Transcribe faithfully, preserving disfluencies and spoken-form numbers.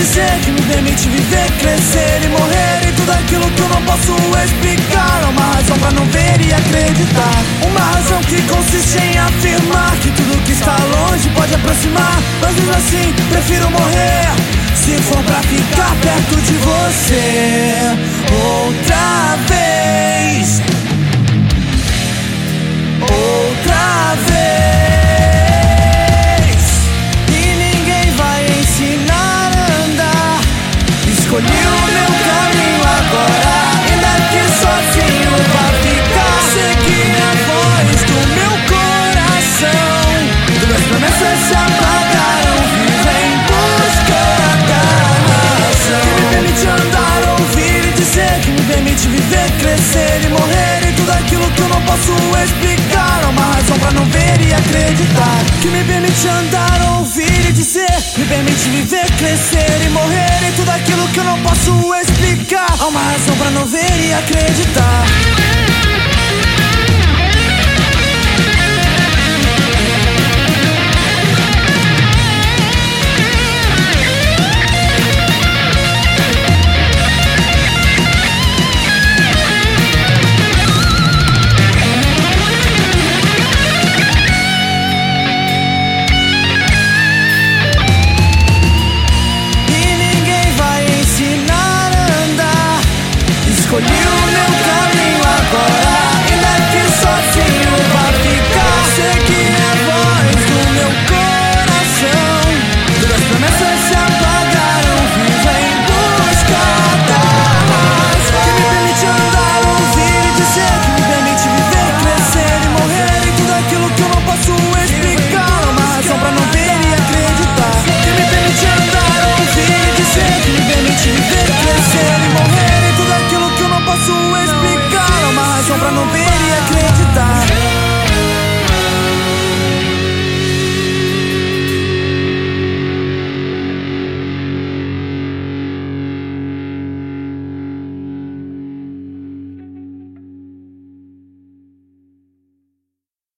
dizer, que me permite viver, crescer e morrer em tudo aquilo que eu não posso explicar. Há uma razão pra não ver e acreditar, uma razão que consiste em afirmar que tudo que está longe pode aproximar. Mas mesmo assim, prefiro morrer, se for pra ficar perto de você outra vez. Outra vez. E ninguém vai ensinar a andar. Escolhi o meu caminho agora, ainda que sozinho vá ficar. Seguir a voz do meu coração, duas promessas se apagaram, vivo em busca da razão. Que me permite andar, ouvir e dizer, que me permite viver, crescer e morrer em tudo aquilo que eu não posso explicar. Há uma razão pra não ver e acreditar, que me permite andar, ouvir e dizer, me permite viver, crescer e morrer em tudo aquilo que eu não posso explicar. Há uma razão pra não ver e acreditar. Escolhi o meu caminho agora, ainda que sozinho vá ficar. Seguir a voz do meu coração, duas promessas se apagaram, vivo em busca da razão. Que me permite andar, ouvir e dizer, que me permite viver, crescer e morrer em tudo aquilo que eu não posso explicar. Uma razão pra não ver e acreditar, que me permite andar, ouvir e dizer, que me permite viver, crescer e morrer em tudo aquilo que eu não posso explicar. Há uma razão pra não ver